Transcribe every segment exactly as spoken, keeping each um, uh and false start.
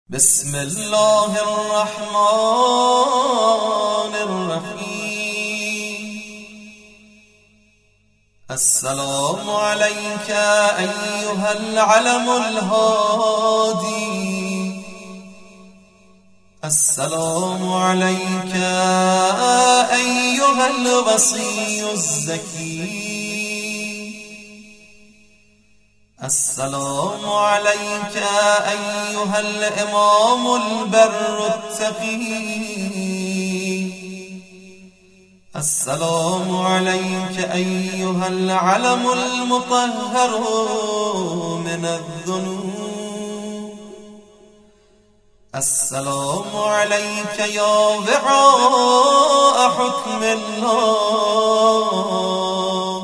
بسم الله الرحمن الرحيم. السلام عليك أيها العلم الهادي، السلام عليك أيها الوصي الزكي، السلام عليك أيها الإمام البر التقي، السلام عليك أيها العلم المطهر من الذنوب، السلام عليك يا وعاء حكم الله،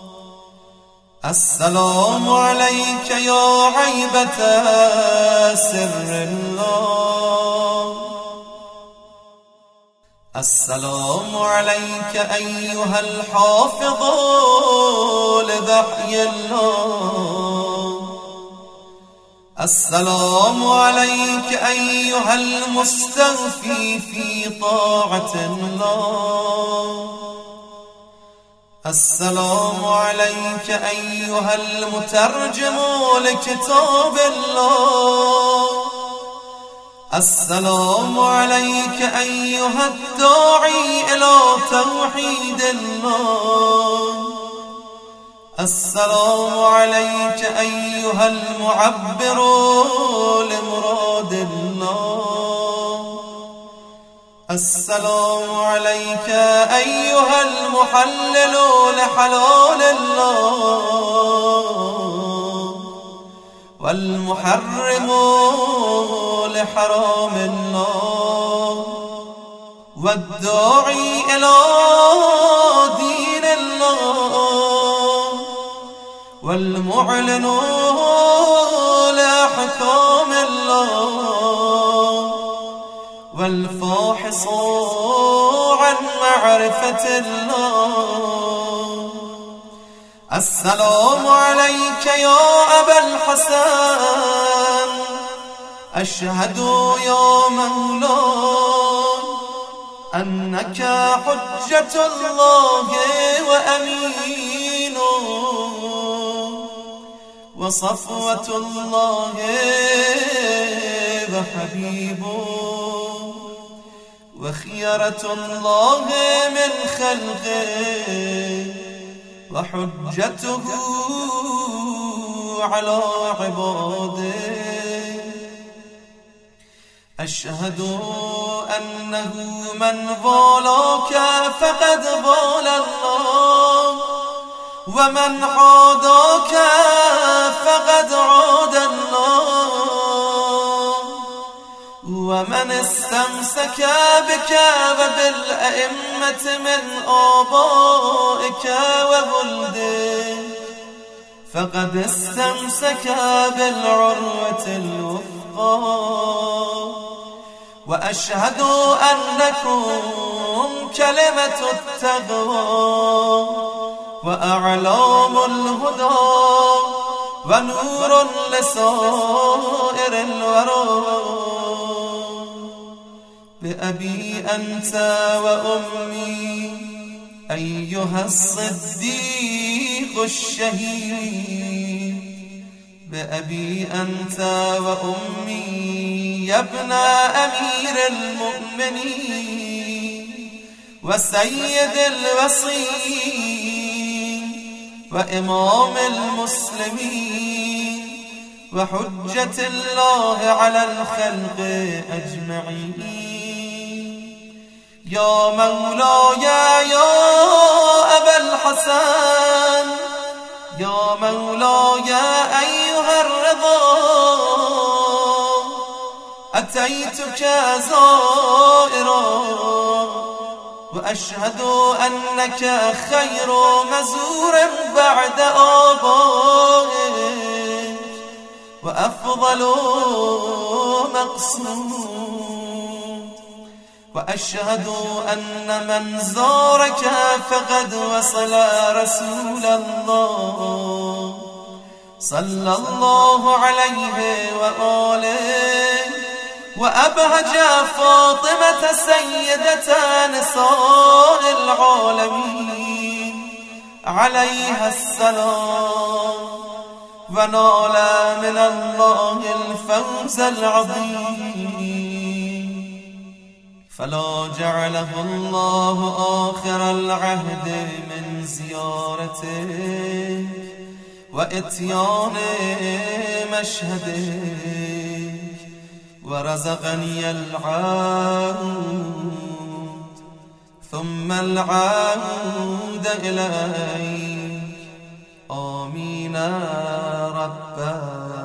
السلام عليك يا عيبة سر الله، السلام عليك أيها الحافظ لوحي الله، السلام عليك أيها المستوفي في طاعة الله، السلام عليك أيها المترجم لكتاب الله، السلام عليك أيها الداعي إلى توحيد الله، السلام عليك أيها المعبر لمراد الله، السلام عليك أيها المحلل لحلال الله، والمحرم لحرام الله، والداعي إلى دين الله، والمعلن لأحكام الله، والفاحص عن معرفة الله. السلام عليك يا أبا الحسن، أشهد يا مولاي أنك حجة الله وأمينه، وصفوة الله وحبيبه، وخيرة الله من خلقه، وحجته على عباده. أشهد أنه من والاك فقد والى الله، ومن عاداك فقد عاد الله، ومن استمسك بك وبالأئمة من آبائك وولدك فقد استمسك بالعروة الوثقى. وأشهد أنكم كلمة التقوى وأعلام الهدى ونور لسائر الورى. بأبي أنت وأمي أيها الصديق الشهيد، بأبي أنت وأمي يا ابن أمير المؤمنين وسيد الوصيين وإمام المسلمين وحجة الله على الخلق أجمعين. يا مولاي يا أبا الحسن، يا مولاي أيها الرضا، أتيتك زائرا وأشهد أنك خير مزور بعد آبائك وأفضل مقصود، وأشهد أن من زارك فقد وصل رسول الله صلى الله عليه وآله وأبهج فاطمة سيدة نساء العالمين عليها السلام، ونال من الله الفوز العظيم. فلا جعله الله آخر العهد من زيارته وإتيان مشهده، ورزقني العود ثم العود إليك، آمين رب